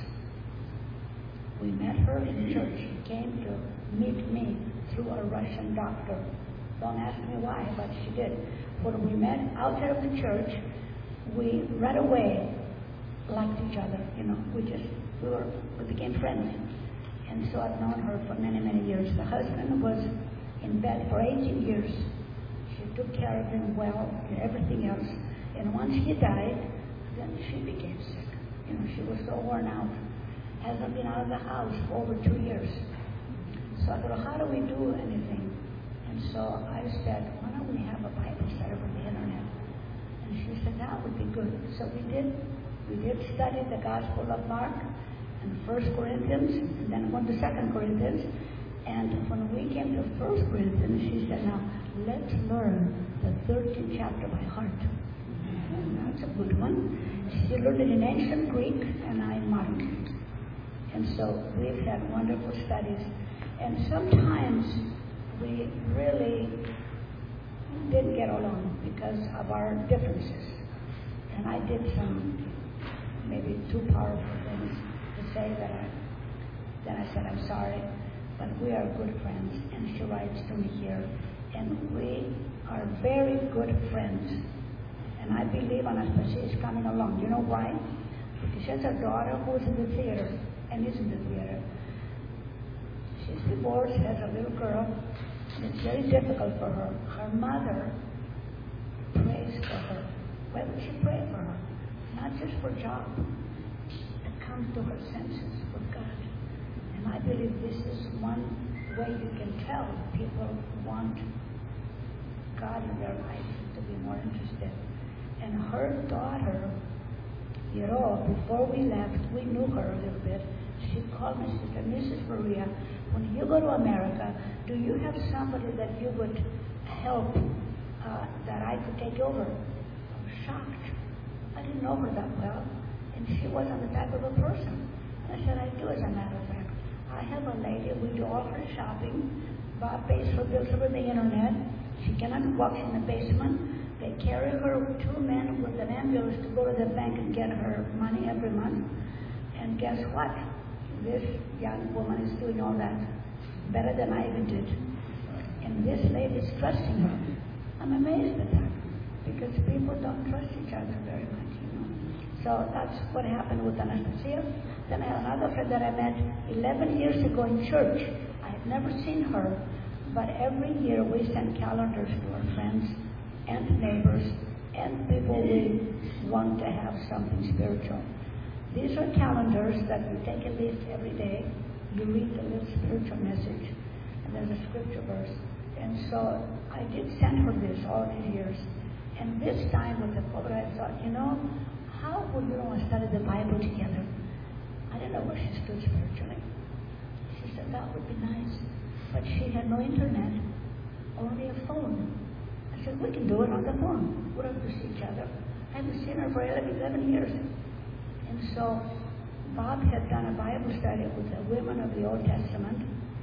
We met her in church. She came to meet me through a Russian doctor. Don't ask me why, but she did. When we met outside of the church, we right away liked each other. You know, we just we were we became friends, and so I've known her for many many years. The husband was in bed for eighteen years. She took care of him well and everything else. And once he died, then she became sick. You know, she was so worn out. Hasn't been out of the house for over two years. So I thought, how do we do anything? And so I said, why don't we have a Bible study over the internet? And she said, that would be good. So we did. We did study the Gospel of Mark and First Corinthians, and then went to Second Corinthians. And when we came to First Corinthians, she said, now let's learn the thirteenth chapter by heart. And that's a good one. She learned it in ancient Greek, and I in modern. And so we've had wonderful studies. And sometimes we really didn't get along because of our differences. And I did some maybe too powerful things to say that I, then I said, I'm sorry, but we are good friends. And she writes to me here. And we are very good friends. And I believe Anastasia is coming along. You know why? Because she has a daughter who's in the theater and is in the theater. She's divorced, has a little girl, and it's very difficult for her. Her mother prays for her. Why would she pray for her? Not just for a job, to come to her senses with God. And I believe this is one way you can tell people want God in their life, to be more interested. And her daughter, you know, before we left, we knew her a little bit. She called me, she said, Missus Maria, when you go to America, do you have somebody that you would help uh, that I could take over? I was shocked. I didn't know her that well, and she wasn't the type of a person. And I said, I do, as a matter of fact. I have a lady, we do all her shopping. Bob pays her bills over the internet. She cannot walk in the basement. They carry her with two men with an ambulance to go to the bank and get her money every month. And guess what? This young woman is doing all that better than I even did. And this lady is trusting her. I'm amazed at that because people don't trust each other very much, you know. So that's what happened with Anastasia. Then I had another friend that I met eleven years ago in church. I had never seen her, but every year we send calendars to our friends and neighbors and people we want to have something spiritual. These are calendars that you take at least every day. You read the little spiritual message, and there's a scripture verse. And so I did send her this all these years. And this time with the COVID, I thought, you know, how would we want to study the Bible together? I didn't know where she stood spiritually. She said, that would be nice. But she had no internet, only a phone. I said, we can do it on the phone. We don't have to see each other. I haven't seen her for eleven years. And so Bob had done a Bible study with the women of the Old Testament,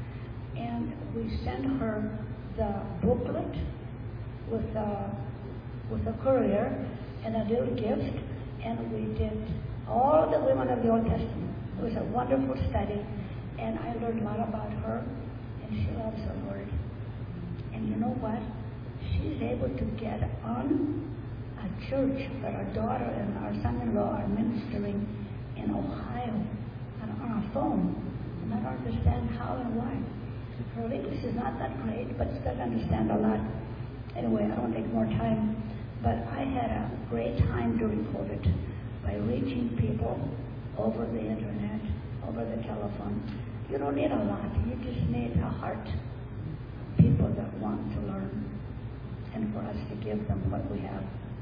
and we sent her the booklet with a, with a courier and a little gift, and we did all the women of the Old Testament. It was a wonderful study, and I learned a lot about her, and she loves the Lord. And you know what? She's able to get on a church that our daughter and our son-in-law are ministering in Ohio on, on a phone. And I don't understand how and why. Her English is not that great, but she does understand a lot. Anyway, I don't take more time. But I had a great time during COVID by reaching people over the internet, over the telephone. You don't need a lot. You just need a heart. People that want to learn, and for us to give them what we have.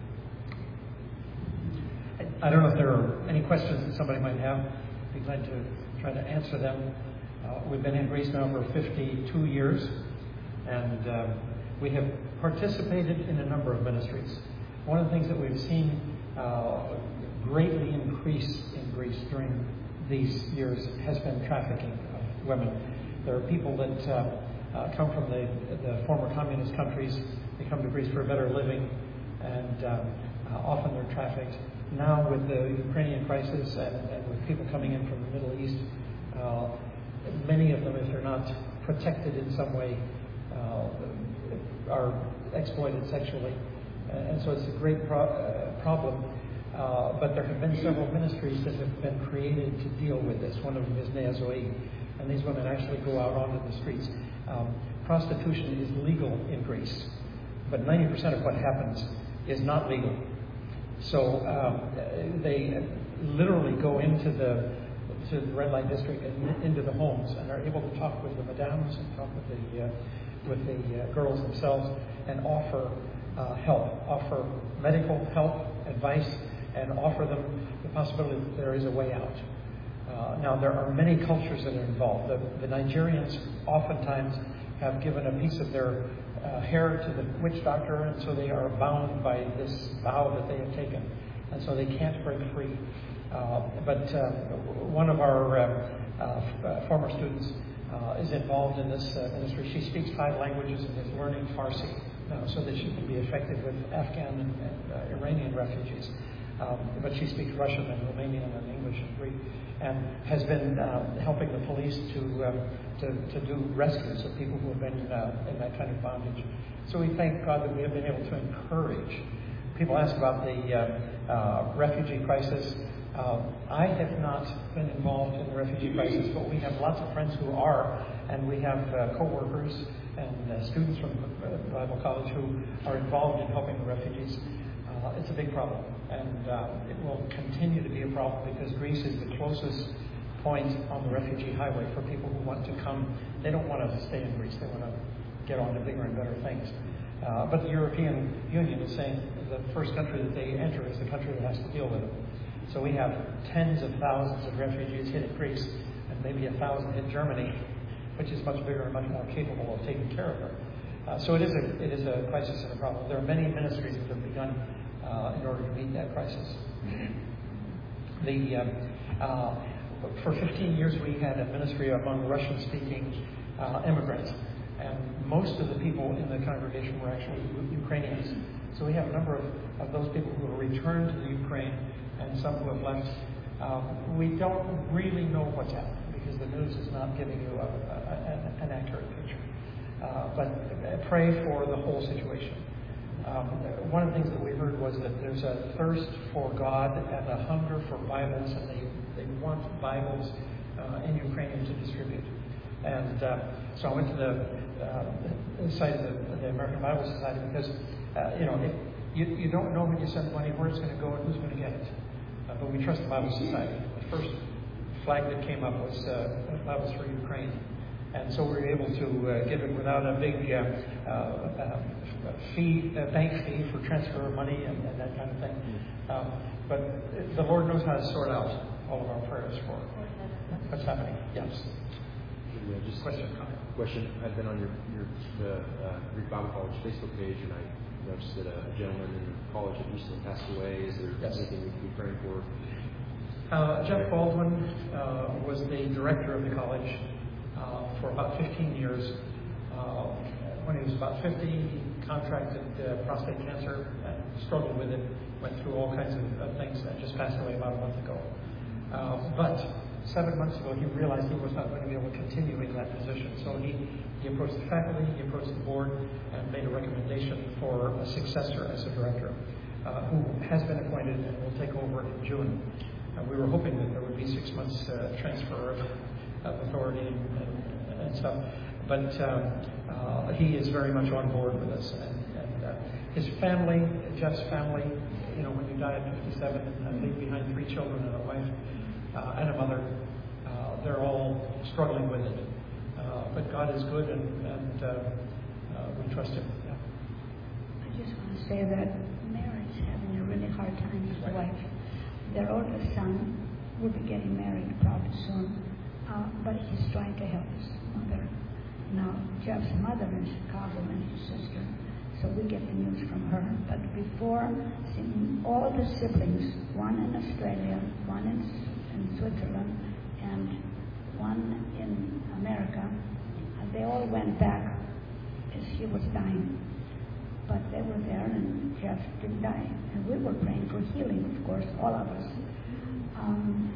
I don't know if there are any questions that somebody might have. I'd be glad to try to answer them. Uh, we've been in Grace now for fifty-two years, and uh, we have participated in a number of ministries. One of the things that we've seen uh, greatly increase in Greece during these years has been trafficking of women. There are people that uh, uh, come from the, the former communist countries. They come to Greece for a better living, and um, uh, often they're trafficked. Now with the Ukrainian crisis and, and with people coming in from the Middle East, uh, many of them, if they're not protected in some way, uh, are exploited sexually. Uh, and so it's a great pro- uh, problem. Uh, but there have been several ministries that have been created to deal with this. One of them is Neazoe, and these women actually go out onto the streets. Um, prostitution is legal in Greece, but ninety percent of what happens is not legal. So um, they literally go into the to the red light district and into the homes and are able to talk with the madams and talk with the uh, with the uh, girls themselves and offer uh, help, offer medical help, advice, and offer them the possibility that there is a way out. Uh, now, there are many cultures that are involved. The, the Nigerians oftentimes have given a piece of their uh, hair to the witch doctor, and so they are bound by this vow that they have taken, and so they can't break free. Uh, but uh, one of our uh, uh, former students uh, is involved in this uh, ministry. She speaks five languages and is learning Farsi now so that she can be effective with Afghan and, and uh, Iranian refugees. Um, but she speaks Russian and Romanian and English and Greek, and has been uh, helping the police to, um, to to do rescues of people who have been uh, in that kind of bondage. So we thank God that we have been able to encourage. People ask about the uh, uh, refugee crisis. Uh, I have not been involved in the refugee crisis, but we have lots of friends who are, and we have uh, co-workers and uh, students from uh, Bible College who are involved in helping the refugees. Uh, it's a big problem, and uh, it will continue to be a problem because Greece is the closest point on the refugee highway for people who want to come. They don't want to stay in Greece. They want to get on to bigger and better things. Uh, but the European Union is saying the first country that they enter is the country that has to deal with them. So we have tens of thousands of refugees hitting Greece, and maybe a thousand hit Germany, which is much bigger and much more capable of taking care of her. Uh, so it is a it is a crisis and a problem. There are many ministries that have begun uh, in order to meet that crisis. The um, uh, for fifteen years we had a ministry among Russian-speaking uh, immigrants, and most of the people in the congregation were actually Ukrainians. So we have a number of, of those people who have returned to the Ukraine, and some who have left. Um, we don't really know what's happening because the news is not giving you a, a, an accurate picture. Uh, but pray for the whole situation. Um, one of the things that we heard was that there's a thirst for God and a hunger for Bibles, and they, they want Bibles uh, in Ukrainian to distribute. And uh, so I went to the, uh, the site of the, the American Bible Society because, uh, you know, it, you, you don't know when you send money where it's going to go and who's going to get it. Uh, but we trust the Bible Society. The first flag that came up was uh, Bibles for Ukraine. And so we were able to uh, give it without a big uh, uh, fee, uh, bank fee for transfer of money and, and that kind of thing. Um, but the Lord knows how to sort out all of our prayers for what's happening. Yes. Yeah, just question. Comment. Question. I've been on your, your the uh, Greek Bible College Facebook page, and I noticed that a gentleman in college had recently passed away. Is there yes. anything we can be praying for? Uh, Jeff Baldwin uh, was the director of the college uh, for about fifteen years. Uh, when he was about fifty, he contracted uh, prostate cancer and struggled with it, went through all kinds of uh, things, and just passed away about a month ago. Uh, but seven months ago, he realized he was not going to be able to continue in that position. So he, he approached the faculty, he approached the board, and made a recommendation for a successor as a director, uh, who has been appointed and will take over in June. Uh, we were hoping that there would be six months uh, transfer of, of authority and, and, and stuff. But um, uh, he is very much on board with us. And, and uh, his family, Jeff's family, you know, when you die at fifty-seven and leave behind three children and a wife uh, and a mother, uh, they're all struggling with it. Uh, but God is good, and, and uh, uh, we trust Him. Yeah. I just want to say that Mary's having a really hard time with his wife. Their oldest son will be getting married probably soon, uh, but he's trying to help his mother. Now, Jeff's mother in Chicago and his sister, so we get the news from her. But before, seeing all the siblings, one in Australia, one in, in Switzerland, and one in America, uh, they all went back as he was dying. But they were there, and Jeff didn't die. And we were praying for healing, of course, all of us. Um,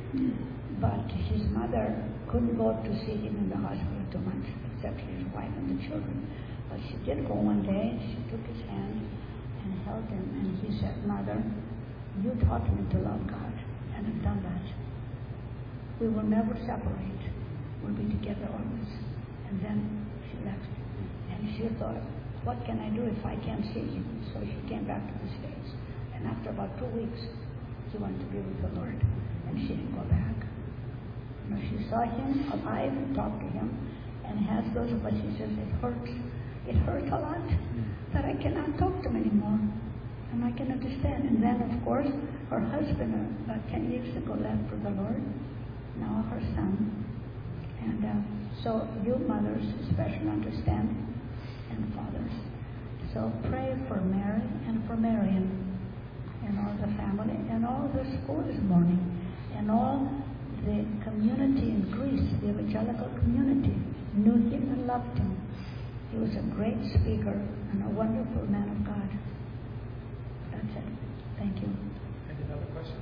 but his mother couldn't go to see him in the hospital too much, except his wife and the children. But she did go one day, she took his hand and held him, and he said, "Mother, You taught me to love God, and I've done that. We will never separate. We'll be together always. And then she left. And she thought, what can I do if I can't see him? So she came back to the States. And after about two weeks, she wanted to be with the Lord. And she didn't go back. You know, she saw him alive and talked to him and has those, but she says it hurts. It hurts a lot that I cannot talk to him anymore. And I can understand. And then, of course, her husband, uh, uh, ten years ago, left for the Lord. Now her son. And uh, so you mothers especially understand, and fathers. So pray for Mary and for Marion and all the family and all the school this morning and all the community in Greece, the evangelical community, knew him and loved him. He was a great speaker and a wonderful man of God. That's it. Thank you. And another question?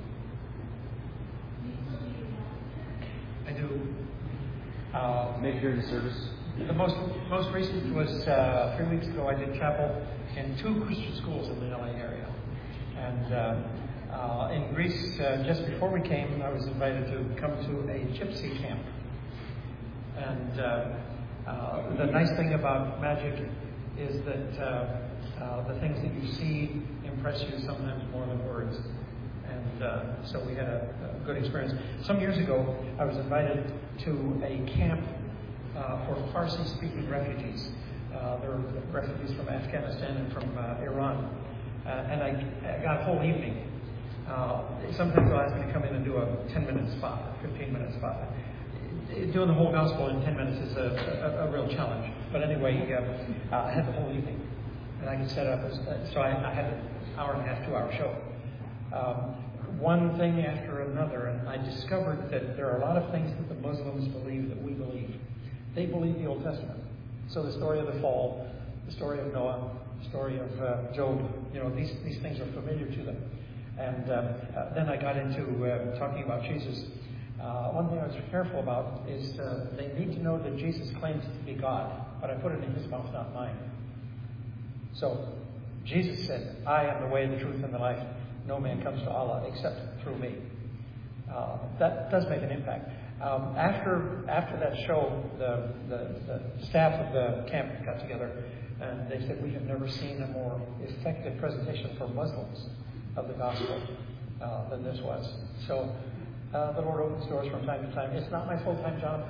I do. Uh, Maybe during the service. The most most recent was uh, three weeks ago. I did chapel in two Christian schools in the L A area. And uh, uh, in Greece, uh, just before we came, I was invited to come to a gypsy camp. And uh, uh, the nice thing about magic is that uh, uh, the things that you see impress you sometimes more than words. And uh, so we had a, a good experience. Some years ago, I was invited to a camp uh, for Farsi-speaking refugees. Uh, there were refugees from Afghanistan and from uh, Iran. Uh, and I, I got a whole evening. Uh, sometimes they'll ask me to come in and do a ten-minute spot, a fifteen-minute spot. Doing the whole gospel in ten minutes is a, a, a real challenge. But anyway, uh, uh, I had the whole evening. And I could set up, as, uh, so I, I had an hour and a half, two-hour show. Um, one thing after another, and I discovered that there are a lot of things that the Muslims believe that we believe. They believe the Old Testament. So the story of the fall, the story of Noah, the story of uh, Job, you know, these, these things are familiar to them. And uh, uh, then I got into uh, talking about Jesus. Uh, one thing I was careful about is uh, they need to know that Jesus claims to be God, but I put it in his mouth, not mine. So Jesus said, I am the way, the truth, and the life. No man comes to Allah except through me. Uh, that does make an impact. Um, after after that show, the, the, the staff of the camp got together and they said, we have never seen a more effective presentation for Muslims of the gospel uh, than this was. So uh, the Lord opens doors from time to time. It's not my full-time job.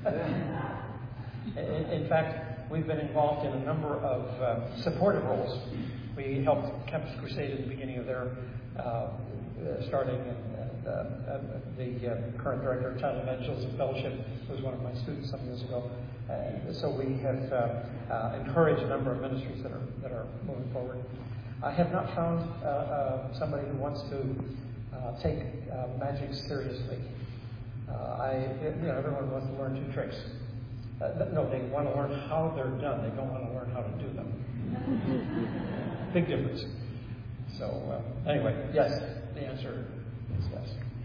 in, in fact, we've been involved in a number of uh, supportive roles. We helped Campus Crusade at the beginning of their uh, starting, and uh, uh, the uh, current director of Child Evangelism Fellowship was one of my students some years ago. Uh, so we have uh, uh, encouraged a number of ministries that are that are moving forward. I have not found uh, uh, somebody who wants to uh, take uh, magic seriously. Uh, I, you know, everyone wants to learn two tricks. Uh, no, they want to learn how they're done. They don't want to learn how to do them. Big difference. So uh, anyway, yes, the answer is yes.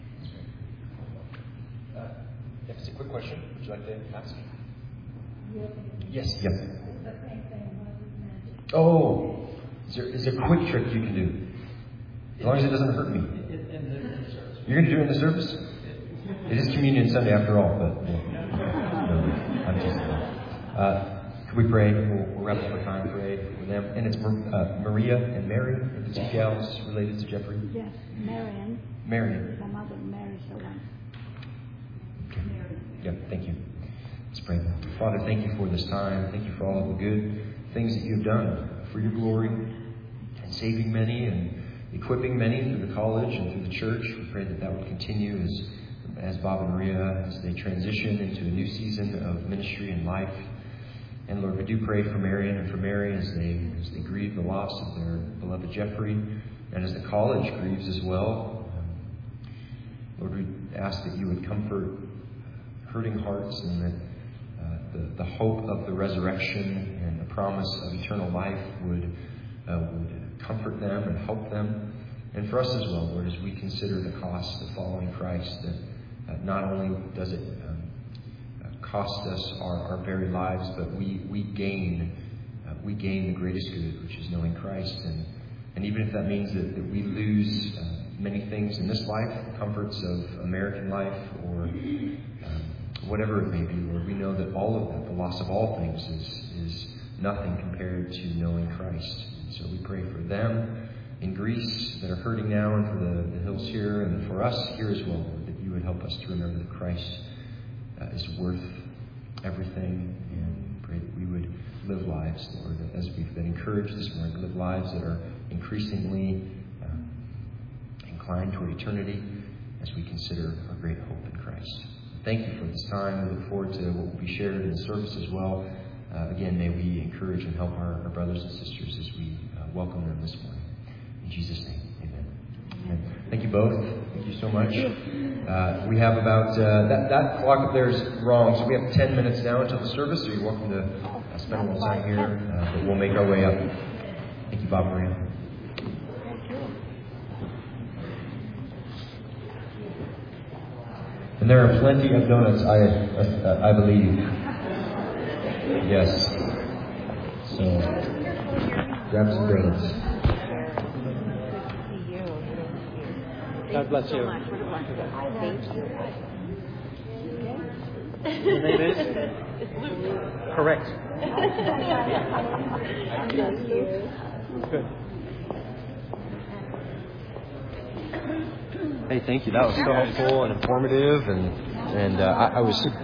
Uh, if it's a quick question, would you like to ask? Yes. Yep. Oh, is there, is there a quick trick you can do? As long as it doesn't hurt me. You're going to do it in the service? It is Communion Sunday after all, but yeah. no, I'm just. Uh, Can we pray? We'll, we'll wrap up our time, pray with them. And it's uh, Maria and Mary, if it's gals related to Jeffrey. Yes, Marion. Marion. My mother Mary's the one. Okay. Yeah, thank you. Let's pray. Father, thank you for this time. Thank you for all of the good things that you've done for your glory and saving many and equipping many through the college and through the church. We pray that that would continue as, as Bob and Maria, as they transition into a new season of ministry and life. And Lord, we do pray for Marion and for Mary as they as they grieve the loss of their beloved Jeffrey, and as the college grieves as well. Um, Lord, we ask that you would comfort hurting hearts, and that uh, the, the hope of the resurrection and the promise of eternal life would uh, would comfort them and help them, and for us as well, Lord, as we consider the cost of following Christ. That uh, not only does it um, cost us our, our very lives, but we we gain uh, we gain the greatest good, which is knowing Christ. And And even if that means that, that we lose uh, many things in this life, comforts of American life, or um, whatever it may be, Lord, we know that all of that, the loss of all things, is, is nothing compared to knowing Christ. And so we pray for them in Greece that are hurting now, and for the, the hills here, and for us here as well, Lord, that you would help us to remember that Christ uh, is worth everything, and pray that we would live lives, Lord, as we've been encouraged this morning, live lives that are increasingly um, inclined toward eternity as we consider our great hope in Christ. Thank you for this time. We look forward to what will be shared in the service as well. Uh, again, may we encourage and help our, our brothers and sisters as we uh, welcome them this morning. In Jesus' name, amen. Amen. Thank you both. Thank you so much. Uh, we have about, uh, that, that clock up there is wrong, so we have ten minutes now until the service, so you're welcome to uh, spend a little time here, uh, but we'll make our way up. Thank you, Bob Maria. And there are plenty of donuts, I, I, I believe. Yes. So, grab some donuts. God bless you. Thank you. Your name is? Correct. Good. Hey, thank you. That was so helpful and informative, and and uh, I, I was